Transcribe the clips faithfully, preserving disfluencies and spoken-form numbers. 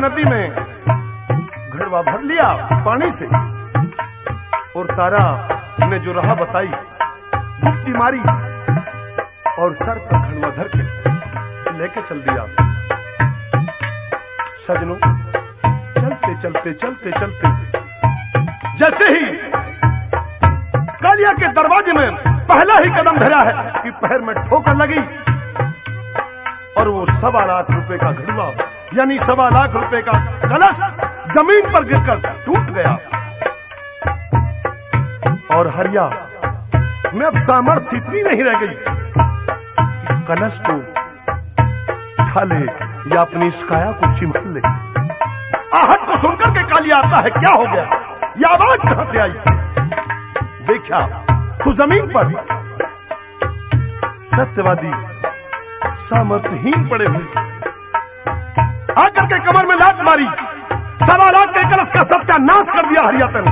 नदी में घड़वा भर लिया पानी से, और तारा ने जो राह बताई डुबकी मारी और सर पर घड़वा धर के लेके चल दिया। सजनों, चलते चलते चलते चलते जैसे ही कालिया के दरवाजे में पहला ही कदम धरा है कि पैर में ठोकर लगी और वो सवा लाख रुपए का घड़वा यानी सवा लाख रुपए का कलश जमीन पर गिरकर टूट गया। और हरिया में अब सामर्थ्य इतनी नहीं रह गई कि कलश को उठा ले या अपनी इस काया को सिमट ले। आहट को सुनकर के कालिया आता है, क्या हो गया, ये आवाज कहां से आई? देखा तो जमीन पर सत्यवादी सामर्थ्यहीन पड़े हुए आकर के कमर में लात मारी, सवा लाख के कलश का सत्यानाश कर दिया हरियातन।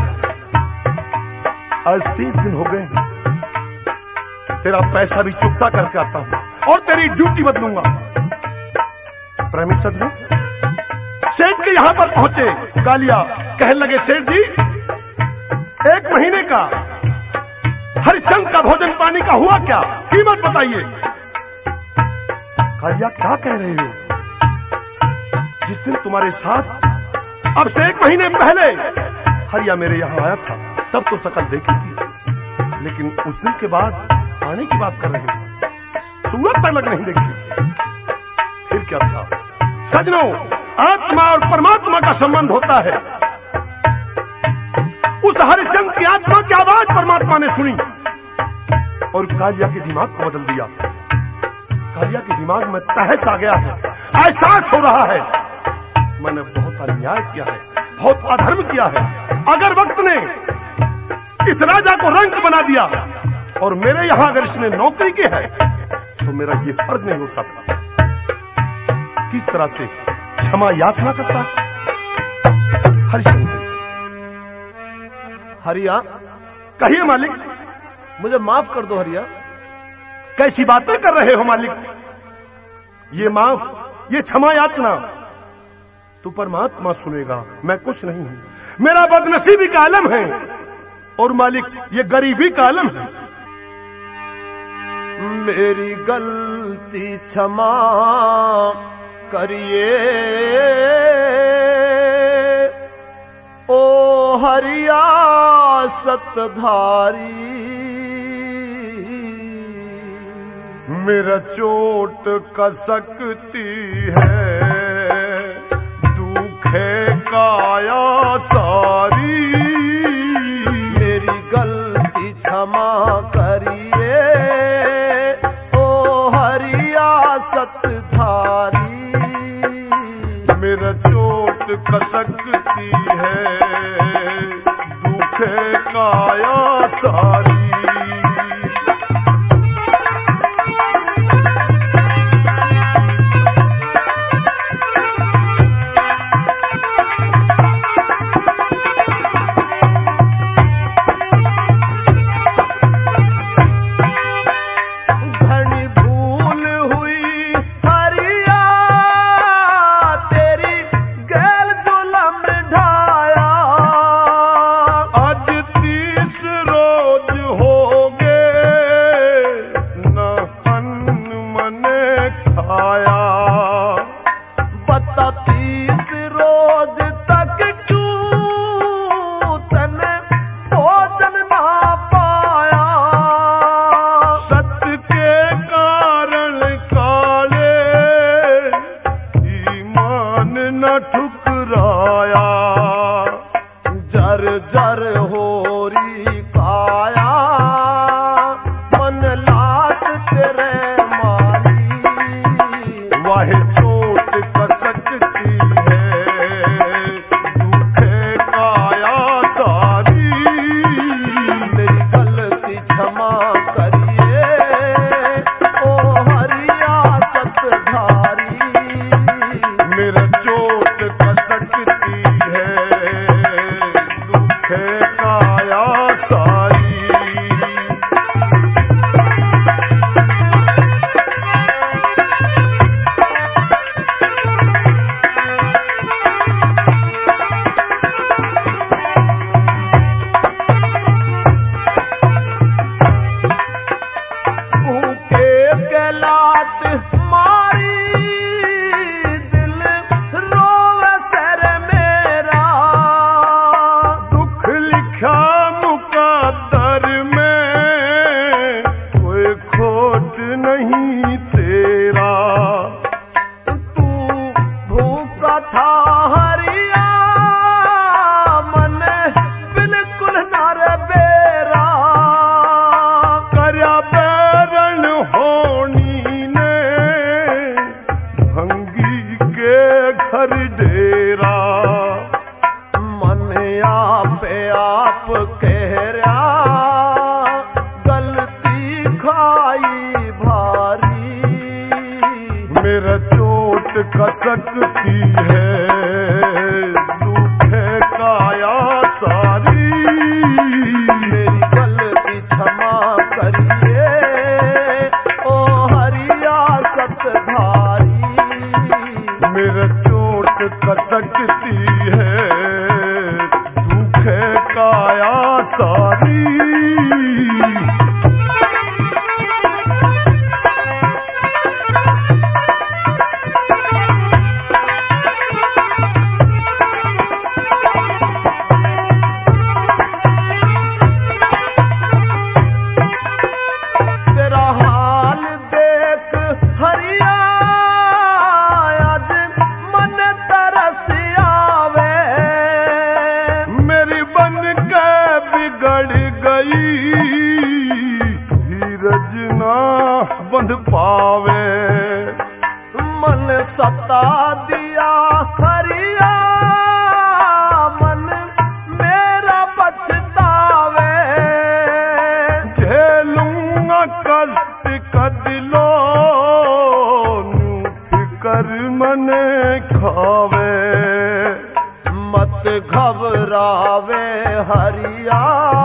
आज तीस दिन हो गए, तेरा पैसा भी चुकता करके आता हूं और तेरी ड्यूटी बदलूंगा। प्रेमिक सज्जनों, सेठ के यहां पर पहुंचे कालिया, कहने लगे, सेठ जी एक महीने का हरिश्चंद्र का भोजन पानी का हुआ क्या, कीमत बताइए। कालिया, क्या कह रहे हो? जिस दिन तुम्हारे साथ अब से एक महीने पहले हरिया मेरे यहां आया था तब तो शकल देखी थी, लेकिन उस दिन के बाद आने की बात कर रहे हो, सूरत तक नहीं देखी। फिर क्या था? सजनों, आत्मा और परमात्मा का संबंध होता है। उस हरिश्चंद्र की आत्मा की आवाज परमात्मा ने सुनी और कालिया के दिमाग को बदल दिया। कालिया के दिमाग में तहस आ गया है, एहसास हो रहा है मैंने बहुत अन्याय किया है, बहुत अधर्म किया है। अगर वक्त ने इस राजा को रंक बना दिया और मेरे यहां अगर इसने नौकरी की है तो मेरा ये फर्ज नहीं होता था। किस तरह से क्षमा याचना करता हरिश्चंद्र से। हरिया, कहिए मालिक। मुझे माफ कर दो हरिया। कैसी बातें कर रहे हो मालिक? ये माफ, ये क्षमा याचना तू परमात्मा सुनेगा, मैं कुछ नहीं हूं। मेरा बदनसीबी का आलम है और मालिक ये गरीबी का आलम है। मेरी गलती क्षमा करिए ओ हरिया सतधारी। मेरा चोट का सकती है दुखे काया सारी। मेरी गलती क्षमा करिए ओ हरिया सतधारी। मेरा चोट का सकती है दुखे काया सारी। मन आपे आप कह रहा गलती खाई भारी। मेरा चोट कसकती है दुखे काया सारी। मेरी गलती क्षमा करिए ओ हरिया सतधारी। मेरा चोट कसकती है दुखे काया सारी। बंध पावे मन सता दिया हरिया मन मेरा पछतावे। झेलूंगा कष्ट कदिलो फिकर मने खावे। मत घबरावे हरिया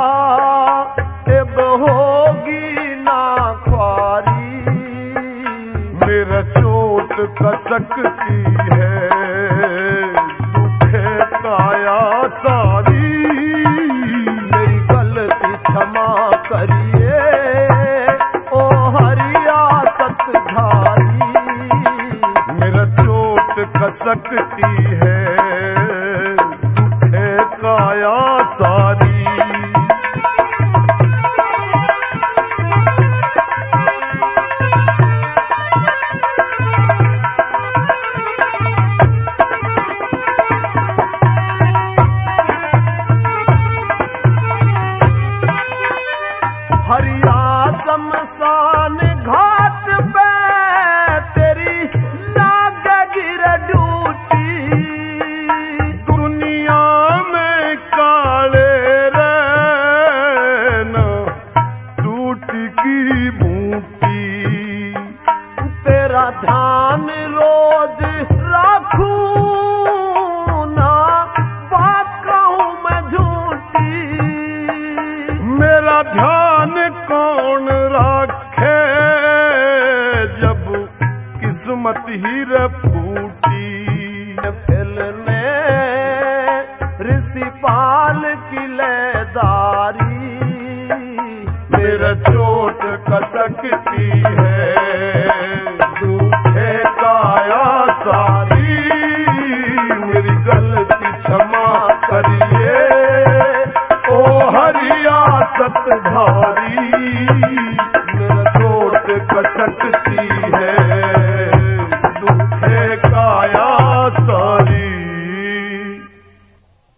अब होगी ना ख्वारी। मेरा चोट कसकती है दुखे काया सारी। मेरी गलती क्षमा करिए ओ हरिया सतधारी। मेरा चोट कसकती है दुखे काया सारी। हरिया शमशान घाट पे तेरी लाग गिर ड्यूटी। दुनिया में काले रहना टूट की बूटी। तेरा ध्यान रोज राखूं ना बात कहूं मैं झूठी। मेरा ध्यान कौन रखे जब किस्मत ही रे फूटी। फिलने ऋषि पाल की लेदारी। मेरा चोट कसकती है दुखे काया सारी। मेरी गलती क्षमा करिए ओ हरिया सतधारी। मेरा चोट कसकती है